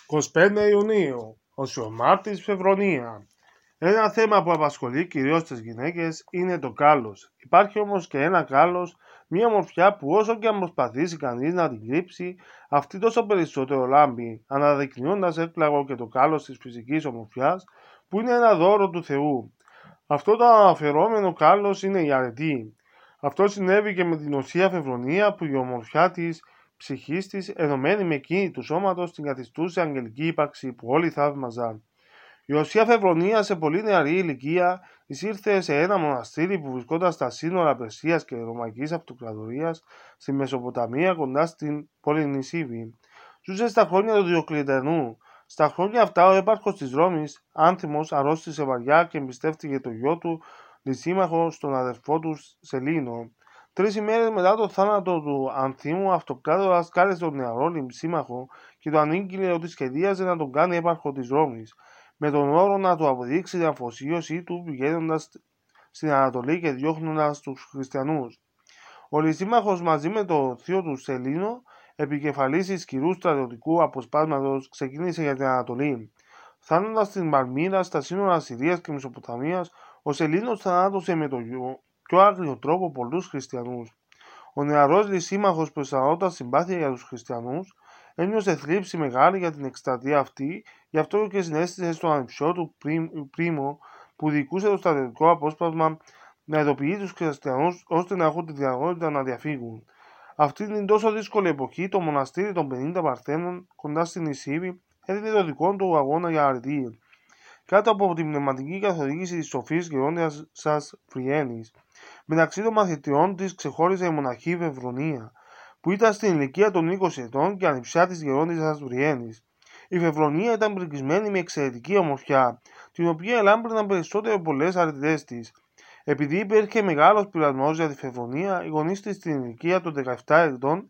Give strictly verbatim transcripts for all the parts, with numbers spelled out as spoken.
είκοσι πέντε Ιουνίου, ο Σιωμάτης Φεβρονία. Ένα θέμα που απασχολεί κυρίως τις γυναίκες είναι το κάλος. Υπάρχει όμως και ένα κάλος, μια ομορφιά που όσο και αν προσπαθήσει κανείς να την κρύψει, αυτή τόσο περισσότερο λάμπει, αναδεικνύοντας έκπλαγο και το κάλος της φυσικής ομορφιάς, που είναι ένα δώρο του Θεού. Αυτό το αναφερόμενο κάλος είναι η αρετή. Αυτό συνέβη και με την Οσία Φεβρονία, που η ομορφιά της ψυχής της, ενωμένη με εκείνη του σώματος, την καθιστούσε αγγελική ύπαρξη που όλοι θαύμαζαν. Η Οσία Φεβρονία σε πολύ νεαρή ηλικία εισήρθε σε ένα μοναστήρι που βρισκόταν στα σύνορα Περσίας και Ρωμαϊκής Αυτοκρατορίας στη Μεσοποταμία κοντά στην πόλη Νησίβη. Ζούσε στα χρόνια του Διοκλητιανού. Στα χρόνια αυτά ο έπαρχος της Ρώμης, Άνθιμος, αρρώστησε βαριά και εμπιστεύτηκε το γιο του Λυσίμαχο στον αδερφό του Σελήνο. Τρεις ημέρες μετά το θάνατο του Ανθίμου, αυτοκράτορας κάλεσε τον νεαρό Λυσίμαχο και το ανήγγειλε ότι σχεδίαζε να τον κάνει έπαρχο της Ρώμης, με τον όρο να του αποδείξει την αφοσίωσή του πηγαίνοντας στην Ανατολή και διώχνοντας τους χριστιανούς. Ο Λυσίμαχος μαζί με το θείο του Σελήνο, επικεφαλής ισχυρού στρατιωτικού αποσπάσματος, ξεκίνησε για την Ανατολή. Φτάνοντας στην Παλμύρα στα σύνορα Συρίας και Μεσοποταμίας, ο Σελήνος θανάτωσε με τον πιο άγριο τρόπο πολλούς χριστιανούς. Ο νεαρός Λυσίμαχος, που αισθανόταν συμπάθεια για τους χριστιανούς, ένιωσε θλίψη μεγάλη για την εκστρατεία αυτή, γι' αυτό και συνέστησε στον ανιψιό του Πρίμο, που διοικούσε το στρατιωτικό απόσπασμα, να ειδοποιεί τους χριστιανούς ώστε να έχουν τη δυνατότητα να διαφύγουν. Αυτή την τόσο δύσκολη εποχή, το μοναστήρι των πενήντα Παρθένων κοντά στην Νησίβη έδινε το δικό του αγώνα για αρετή, κάτω από την πνευματική καθοδήγηση της σοφής Γερόντισσας Βριένης. Μεταξύ των μαθητριών της ξεχώριζε η μοναχή Φεβρονία, που ήταν στην ηλικία των είκοσι ετών και ανιψιά της Γερόντισσας Βριένης. Η Φεβρονία ήταν πρικισμένη με εξαιρετική ομορφιά, την οποία ελάμπρυναν περισσότερο πολλές αρετές της. Επειδή υπήρχε μεγάλος πειρασμός για τη Φεβρονία, οι γονείς της στην ηλικία των δεκαεπτά ετών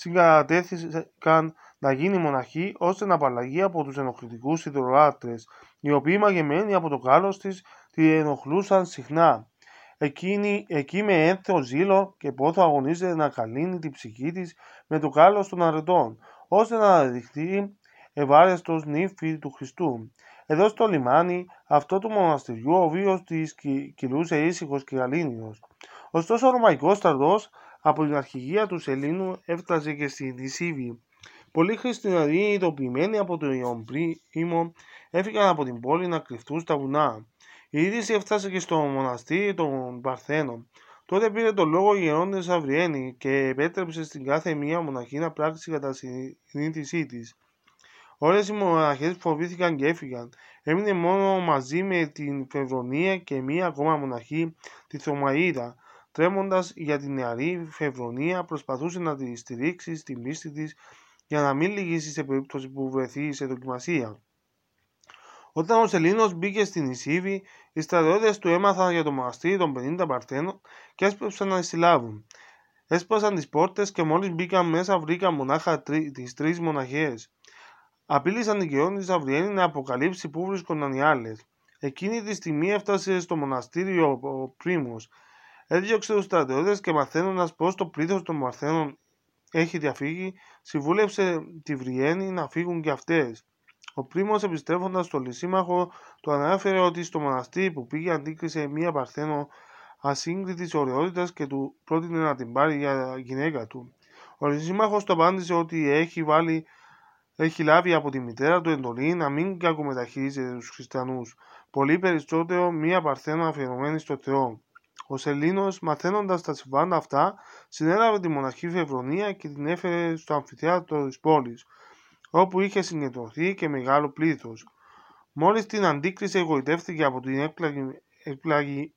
συγκατατέθηκαν να γίνει μοναχή ώστε να απαλλαγεί από τους ενοχλητικούς ιδωλολάτρες, οι οποίοι μαγεμένοι από το κάλος της τη ενοχλούσαν συχνά. Εκείνη, εκεί με ένθεο ζήλο και πόθο αγωνίζεται να καλύνει την ψυχή της με το κάλος των αρετών, ώστε να αναδειχθεί ευάρεστος νύφη του Χριστού. Εδώ στο λιμάνι αυτό του μοναστηριού ο βίος της κυλούσε ήσυχος και γαλήνιος. Ωστόσο ο Ρωμαϊκός στρατός από την αρχηγία του Σελήνου έφτασε και στη Νησίβη. Πολλοί χριστιανοί, ειδοποιημένοι από τον Ιον Πρίμο, έφυγαν από την πόλη να κρυφτούν στα βουνά. Η είδηση έφτασε και στο μοναστήρι των Παρθένων. Τότε πήρε το λόγο η Γερόντισσα Βριένη και επέτρεψε στην κάθε μία μοναχή να πράξει κατά συνείδησή της. Όλες οι μοναχές φοβήθηκαν και έφυγαν. Έμεινε μόνο μαζί με την Φεβρονία και μία ακόμα μοναχή, τη Θωμαΐδα. Τρέμοντας για την νεαρή Φεβρονία, προσπαθούσε να τη στηρίξει στην πίστη της για να μην λυγίσει σε περίπτωση που βρεθεί σε δοκιμασία. Όταν ο Σελήνος μπήκε στην Νησίβη, οι στρατιώτες του έμαθαν για το μοναστήρι των πενήντα Παρθένων και έσπευσαν να εισιλάβουν. Έσπασαν τις πόρτες και μόλις μπήκαν μέσα βρήκαν μονάχα τρι, τις τρεις μοναχές. Απείλησαν την Γερόντισσα Βριένη να αποκαλύψει πού βρίσκονταν οι άλλες. Εκείνη τη στιγμή έφτασε στο μοναστήρι ο, ο Πρίμος. Έδιωξε τους στρατιώτες και μαθαίνοντας πως το πλήθος των Παρθένων έχει διαφύγει, συμβούλευσε τη Βριένη να φύγουν και αυτές. Ο Πρίμος, επιστρέφοντας στο Λυσίμαχο, του ανέφερε ότι στο μοναστήρι που πήγε αντίκρισε μία Παρθένο ασύγκριτης ωραιότητας και του πρότεινε να την πάρει για γυναίκα του. Ο Λυσίμαχος του απάντησε ότι έχει, βάλει, έχει λάβει από τη μητέρα του εντολή να μην κακομεταχειρίζεται τους χριστιανούς, πολύ περισσότερο μία Παρθένο αφιερωμένη στο Θεό. Ο Σελήνος, μαθαίνοντας τα συμβάντα αυτά, συνέλαβε τη μοναχή Φεβρονία και την έφερε στο αμφιθέατρο της πόλης, όπου είχε συγκεντρωθεί και μεγάλο πλήθος. Μόλις την αντίκρισε, εγωιτεύτηκε από την έκπλαγη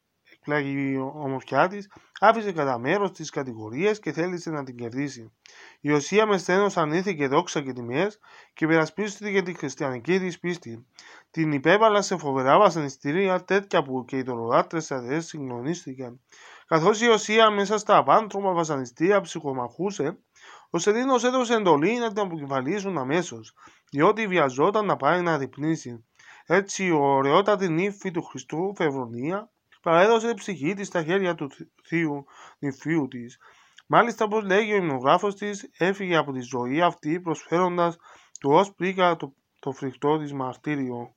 ομορφιά της, άφησε κατά μέρος τις κατηγορίες και θέλησε να την κερδίσει. Η Οσία με σθένος αρνήθηκε δόξα και τιμές και υπερασπίστηκε τη χριστιανική της πίστη. Την υπέβαλα σε φοβερά βασανιστήρια, τέτοια που και οι δωρολάτρες στρατιώτες συγκλονίστηκαν. Καθώς η Οσία μέσα στα απάνθρωπα βασανιστήρια ψυχομαχούσε, ο Σελήνος έδωσε εντολή να την αποκεφαλίσουν αμέσως, διότι βιαζόταν να πάει να ρυπνήσει. Έτσι η ωραιότατη νύφη του Χριστού Φεβρονία παρέδωσε την ψυχή της στα χέρια του θείου νυφίου της. Μάλιστα, όπως λέγει ο υμνογράφος της, έφυγε από τη ζωή αυτή προσφέροντας του ως πρίκα το, στο φρικτό της μαρτύριο.